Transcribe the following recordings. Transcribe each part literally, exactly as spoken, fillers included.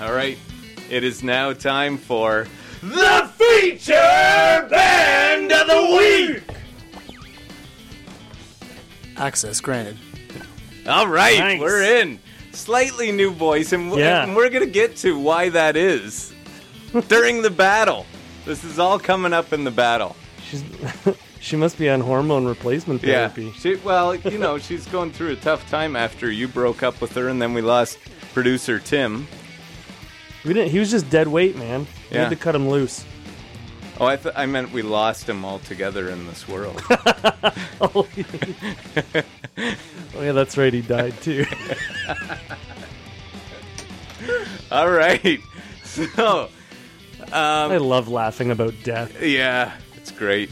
All right. It is now time for the Feature Band of the Week. Access granted. All right, Nice. we're in. Slightly new voice, and, w- Yeah. and we're going to get to why that is during the battle. This is all coming up in the battle. She's she must be on hormone replacement therapy. Yeah. She, well, you know, she's going through a tough time after you broke up with her, and then we lost producer Tim. We didn't. He was just dead weight, man. We Yeah. had to cut him loose. Oh, I, th- I meant we lost him altogether in this world. Oh, yeah. Oh, yeah, that's right. He died too. All right. So, I love laughing about death. yeah, it's great.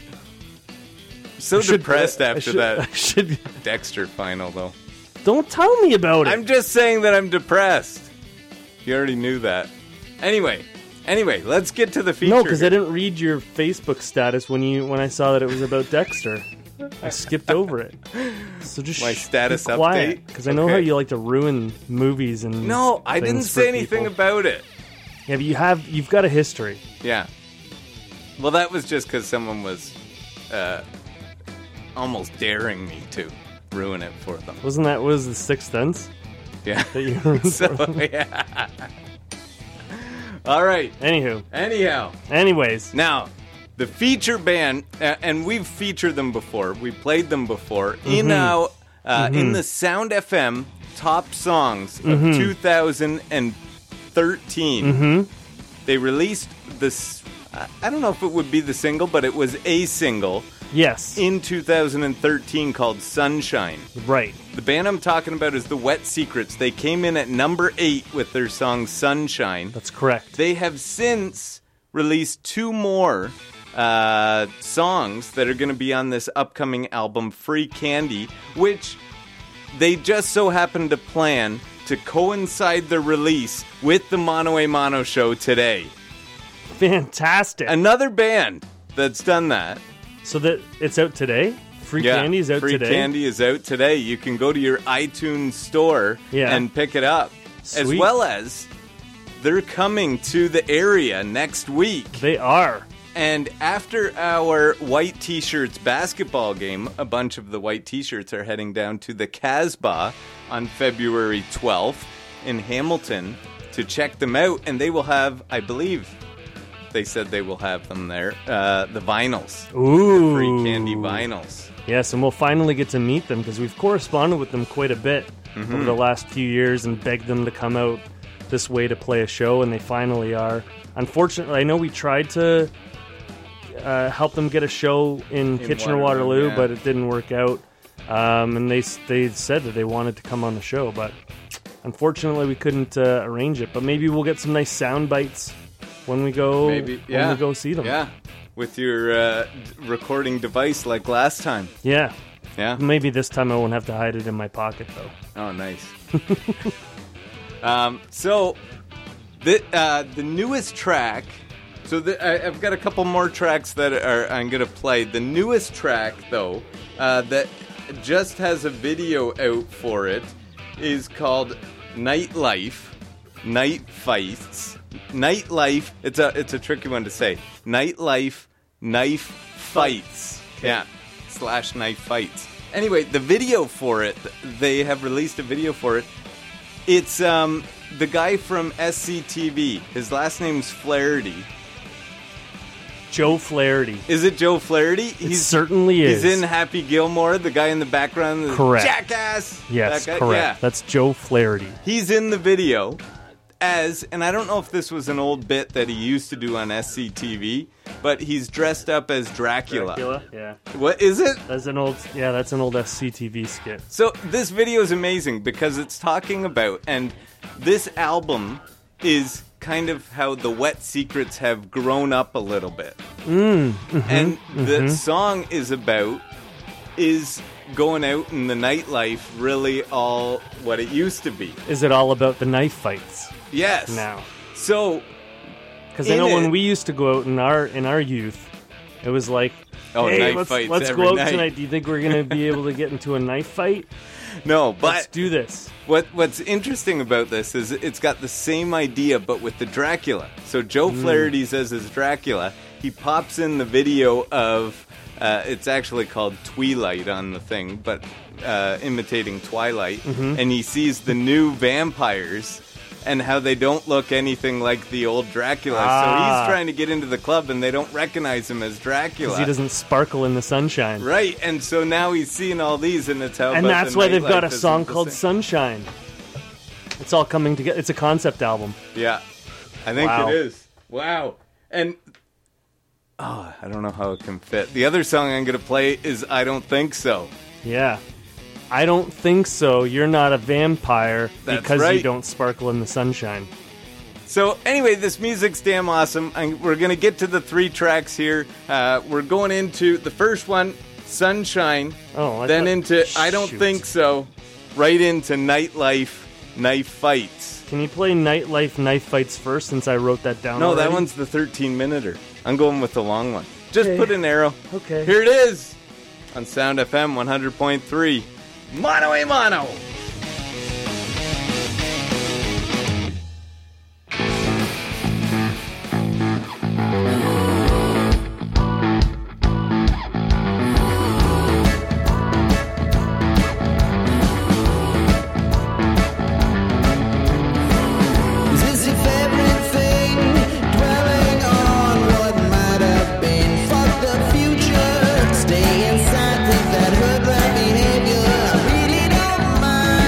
So I should- depressed I after should- that I should. Dexter final, though. Don't tell me about it. I'm just saying that I'm depressed. You already knew that. Anyway, anyway, let's get to the feature. No, because I didn't read your Facebook status when you when I saw that it was about Dexter. I skipped over it. So just My sh- status be quiet, update? because I know Okay. how you like to ruin movies and No, I didn't things for say anything people. about it. Yeah, but you have you've got a history. Yeah. Well, that was just because someone was uh, almost daring me to ruin it for them. Wasn't that was the Sixth Sense Yeah. that you ruined So, for them? yeah. All right. Anywho, Anyhow. anyways, Now, the feature band, uh, and we've featured them before. We played them before Mm-hmm. in our uh, in the Sound F M top songs of Mm-hmm. two thousand thirteen. Mm-hmm. They released this. I- I don't know if it would be the single, but it was a single yes, in two thousand thirteen called Sunshine. right. The band I'm talking about is the Wet Secrets. They came in at number eight with their song Sunshine. That's correct. They have since released two more uh, songs that are going to be on this upcoming album, Free Candy, which they just so happened to plan to coincide the release with the Mono a Mono show today. Fantastic. Another band that's done that. So that it's out today. Free Yeah, Candy is out Free today. Candy is out today. You can go to your iTunes store Yeah. and pick it up. As Sweet. well as they're coming to the area next week. They are. And after our White T-Shirts basketball game, a bunch of the White T-Shirts are heading down to the Casbah on February twelfth in Hamilton to check them out. And they will have, I believe, they said they will have them there, uh, the vinyls. Ooh. Free Candy vinyls. Yes, and we'll finally get to meet them because we've corresponded with them quite a bit Mm-hmm. over the last few years and begged them to come out this way to play a show, and they finally are. Unfortunately, I know we tried to uh, help them get a show in, Kitchener Waterloo, Waterloo, yeah. but it didn't work out. Um, and they they said that they wanted to come on the show, but unfortunately we couldn't uh, arrange it. But maybe we'll get some nice sound bites when we go Maybe, when yeah. we go see them. Yeah, with your uh, d- recording device like last time. Yeah. Yeah. Maybe this time I won't have to hide it in my pocket though. Oh, nice. um, so, the uh, the newest track. So the, I, I've got a couple more tracks that are I'm gonna play. The newest track, though, uh, that just has a video out for it, is called Nightlife, Night Fights, Nightlife. It's a it's a tricky one to say. Nightlife, Knife Fights. Yeah, slash Knife Fights. Anyway, the video for it, they have released a video for it. It's um the guy from S C T V. His last name's Flaherty. Joe Flaherty. Is it Joe Flaherty? It certainly is. He's in Happy Gilmore, the guy in the background. The Correct. Jackass. Yes, That guy? correct. Yeah. That's Joe Flaherty. He's in the video as, and I don't know if this was an old bit that he used to do on S C T V, but he's dressed up as Dracula. yeah. What is it? That's an old, yeah, that's an old S C T V skit. So this video is amazing because it's talking about, and this album is kind of how the Wet Secrets have grown up a little bit. Mm, mm-hmm, and the mm-hmm. song is about is going out in the nightlife really all what it used to be. Is it all about the knife fights Yes. now? So, Because I in know when it- we used to go out in our in our youth, it was like, Oh, hey, knife let's, fights let's every go out night." tonight. Do you think we're going to be able to get into a knife fight? No, but Let's do this. What What's interesting about this is it's got the same idea, but with the Dracula. So Joe Mm. Flaherty says as Dracula, he pops in the video of, uh, it's actually called Twilight on the thing, but uh, imitating Twilight, Mm-hmm. and he sees the new vampires and how they don't look anything like the old Dracula. So Ah. he's trying to get into the club, and they don't recognize him as Dracula. Because he doesn't sparkle in the sunshine. Right, and so now he's seeing all these, and it's how And about that's the why they've got a nightlife song isn't the called same. Sunshine. It's all coming together. It's a concept album. Yeah, I think Wow. it is. Wow. And, oh, I don't know how it can fit. The other song I'm going to play is I Don't Think So. Yeah. I don't think so. You're not a vampire That's because you right. don't sparkle in the sunshine. So anyway, this music's damn awesome. I, we're going to get to the three tracks here. Uh, we're going into the first one, Sunshine. Oh, I then thought- into I Don't Shoot. Think So. Right into Nightlife, Knife Fights. Can you play Nightlife Knife Fights first since I wrote that down No, that already? one's the thirteen-minuter. I'm going with the long one. Just Okay. put an arrow. Okay. Here it is on Sound F M one hundred point three. Mono a mono. Is this your favorite thing? Dwelling on what might have been. Fuck the future. Stay inside, think that hood rat behavior. I really don't mind.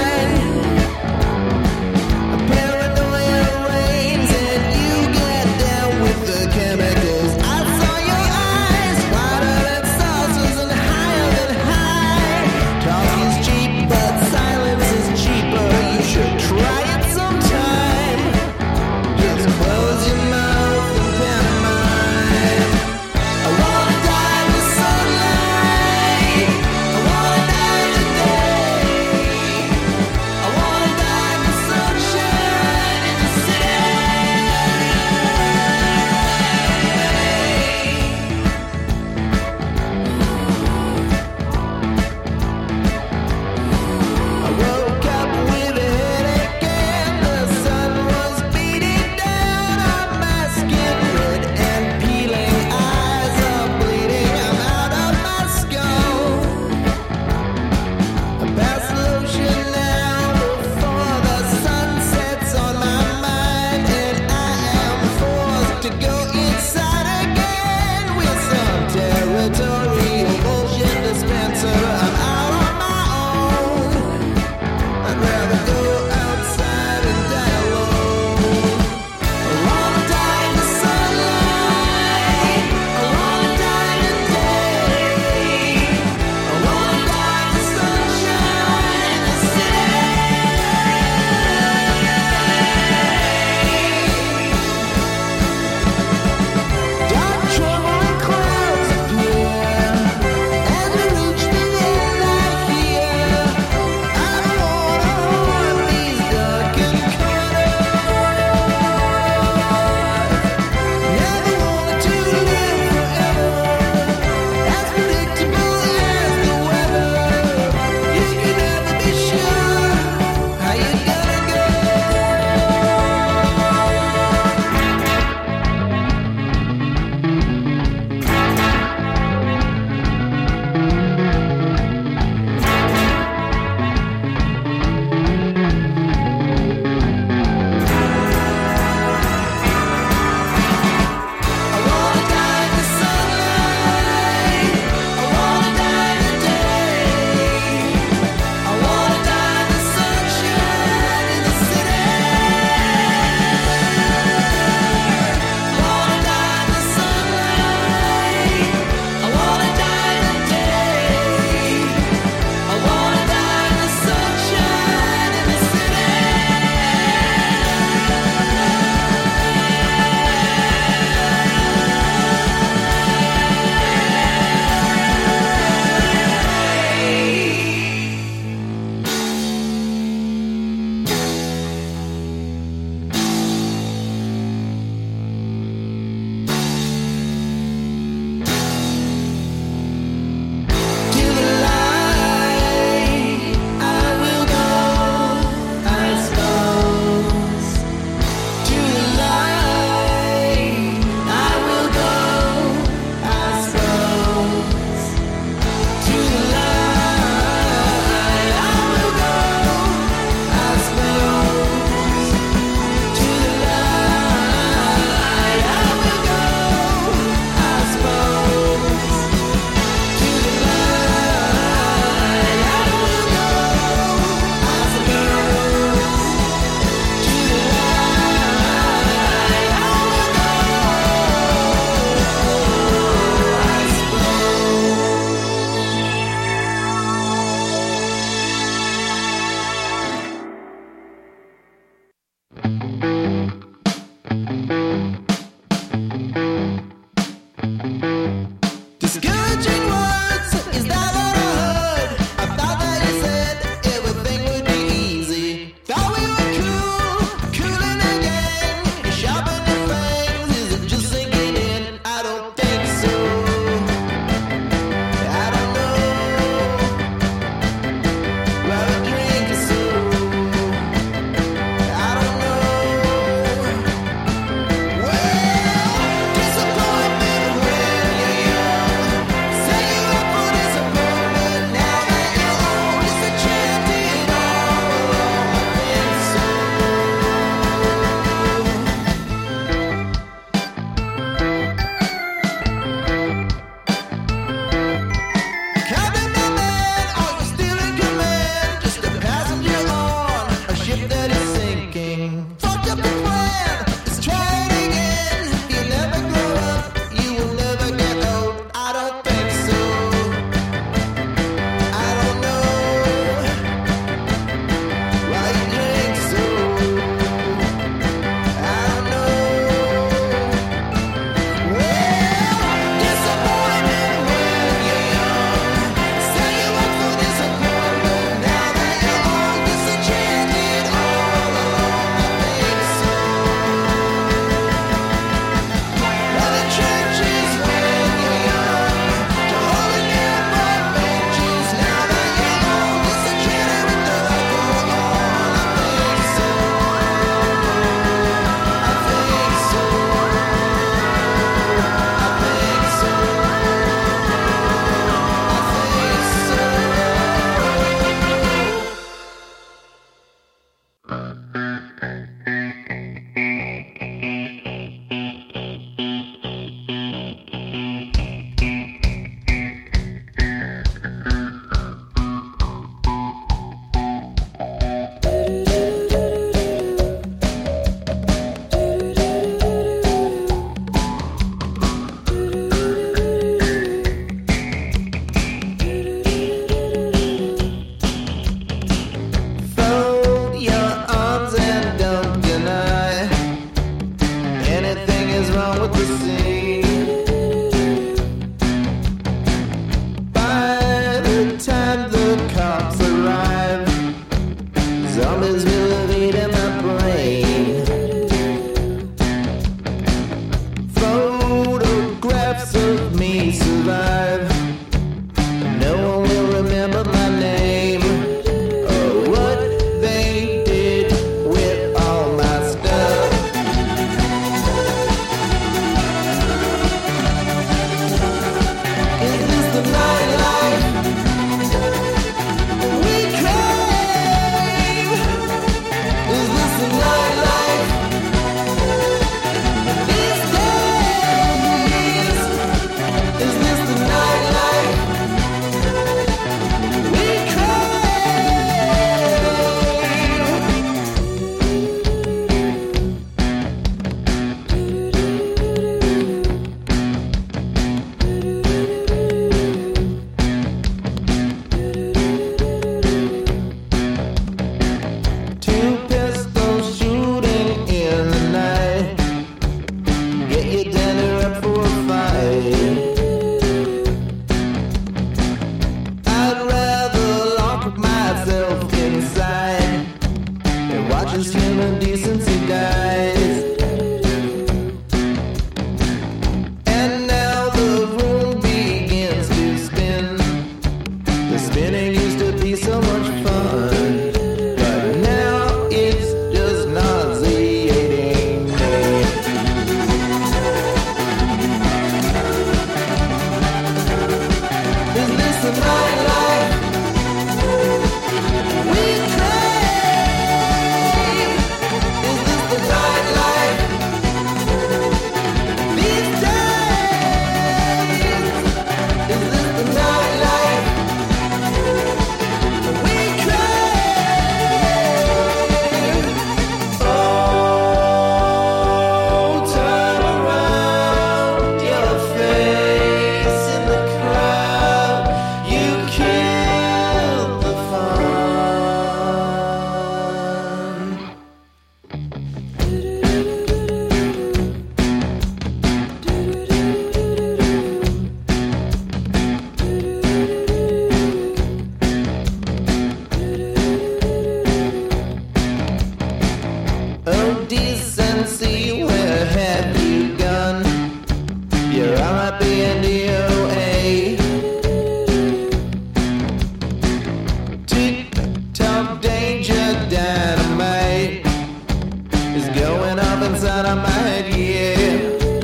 dynamite, yeah.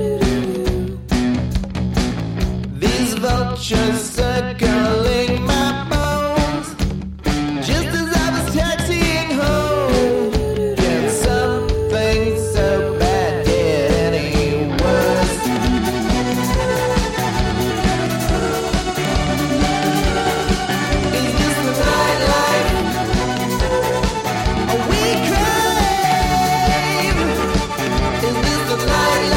These vultures circling my bones, just as I was taxiing home. Can something so bad get any worse? Is this the nightlife we crave? Is this the nightlife?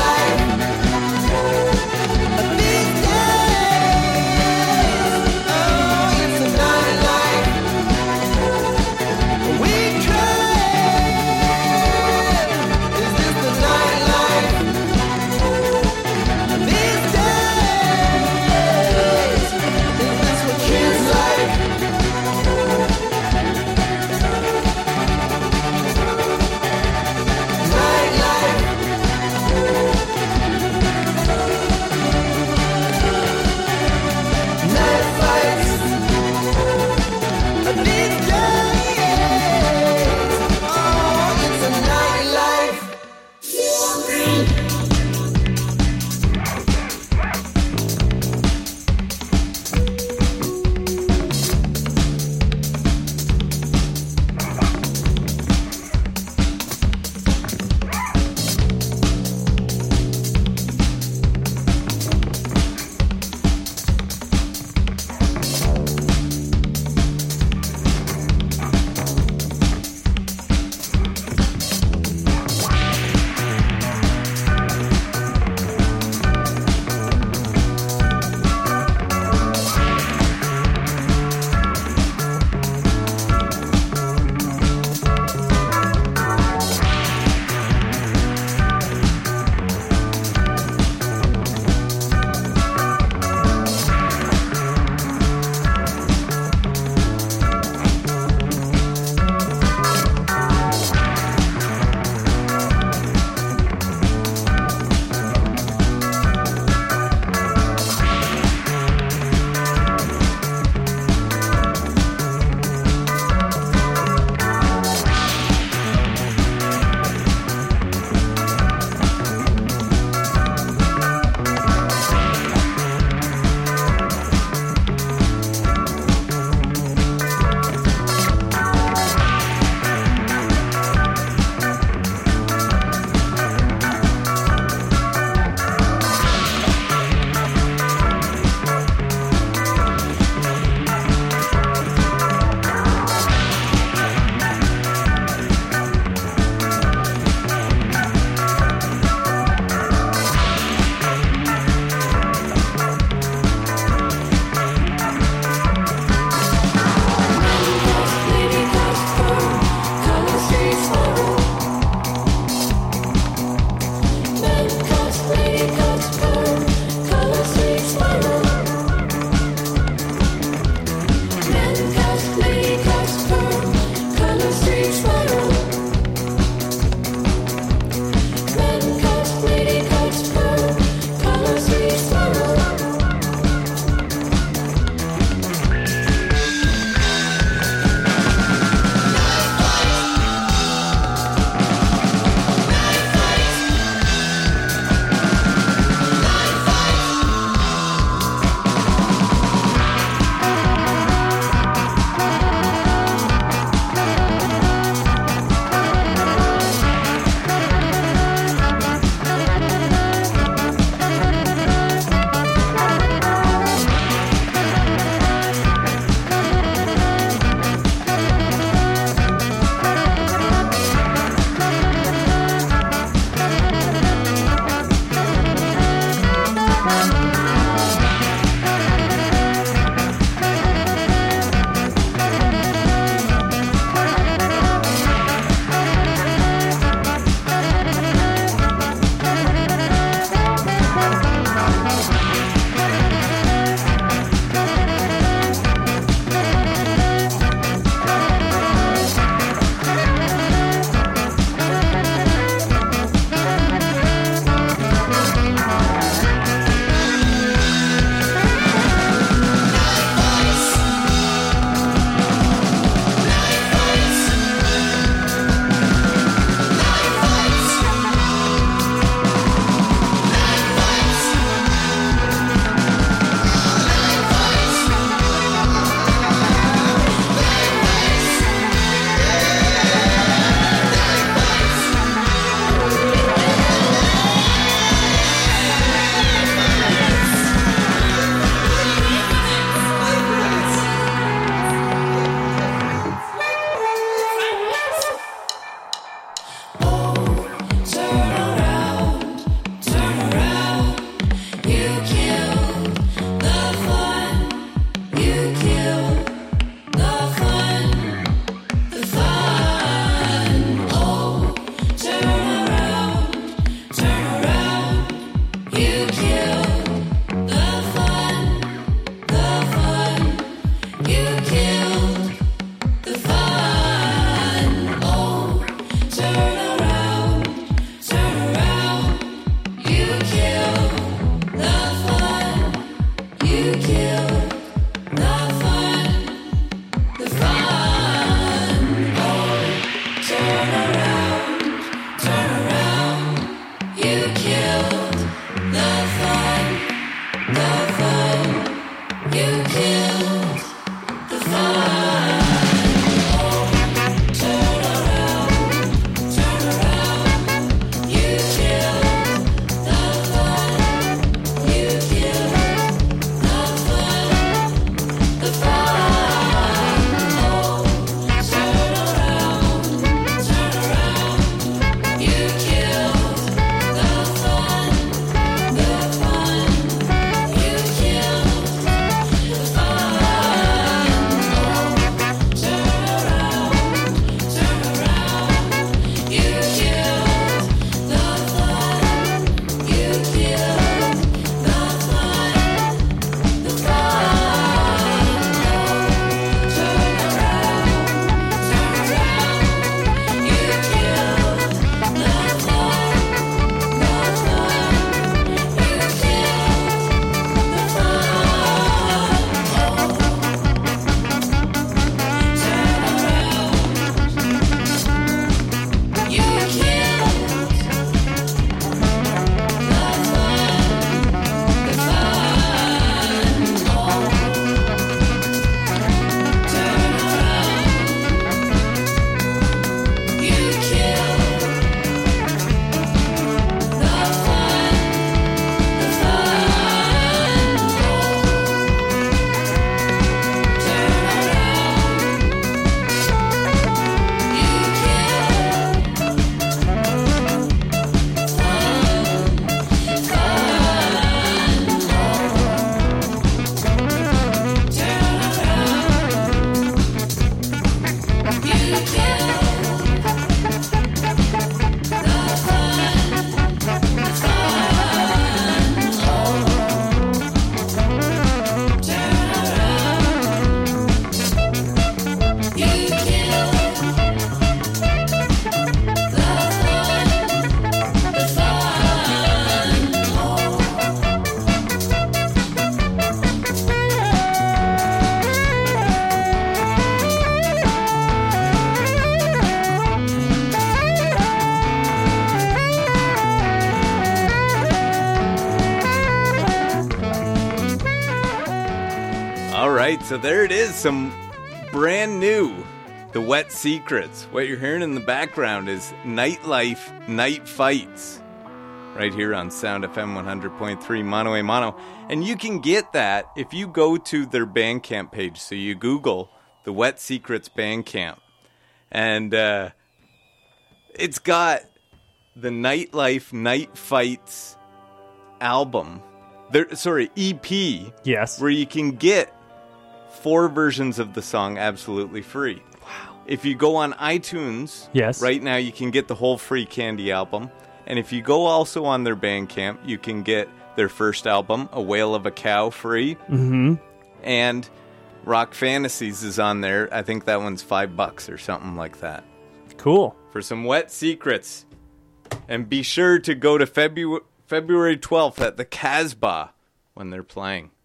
right, so there it is, some brand new, The Wet Secrets. What you're hearing in the background is Nightlife, Night Fights, right here on Sound F M one hundred point three Mono a Mono. And you can get that if you go to their Bandcamp page. So you Google The Wet Secrets Bandcamp. And uh, it's got the Nightlife, Night Fights album. There, sorry, E P. Yes. Where you can get four versions of the song absolutely free. Wow. If you go on iTunes, yes, right now you can get the whole free Candy album. And if you go also on their Bandcamp, you can get their first album, A Whale of a Cow, free. Mm-hmm. And Rock Fantasies is on there. I think that one's five bucks or something like that. Cool. For some Wet Secrets. And be sure to go to February February twelfth at the Casbah when they're playing.